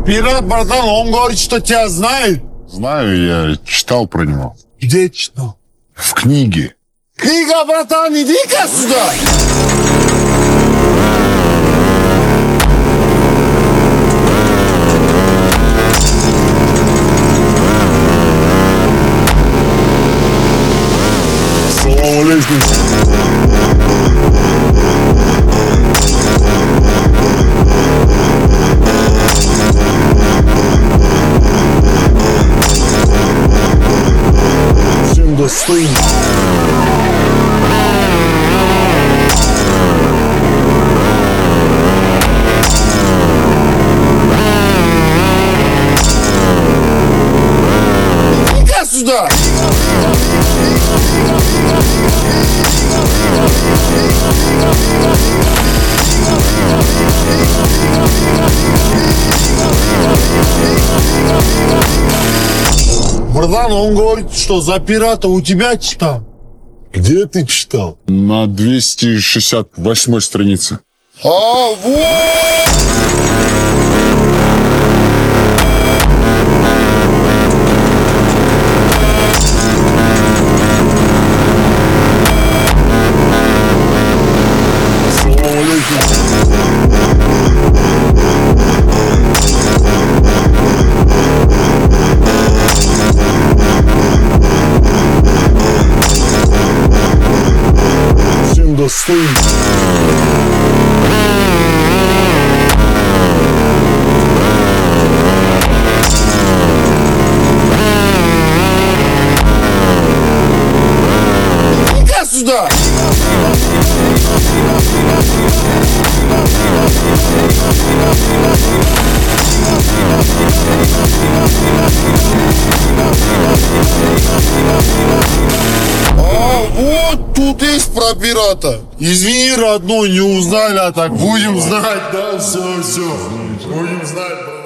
Пират, братан, он говорит, что тебя знает. Знаю, я читал про него. Где читал? В книге. Книга, братан, иди-ка сюда. Салам алейкум. Всем достойно. Иди-ка сюда. Братан, он говорит, что за пирата у тебя читал. Где ты читал? На 268 странице. А, вот! Салам алейкум. Всем достойно. Иди-ка сюда. А, вот тут есть про пирата. Извини, родной, не узнали, а так будем знать, да, все. Будем знать, брат.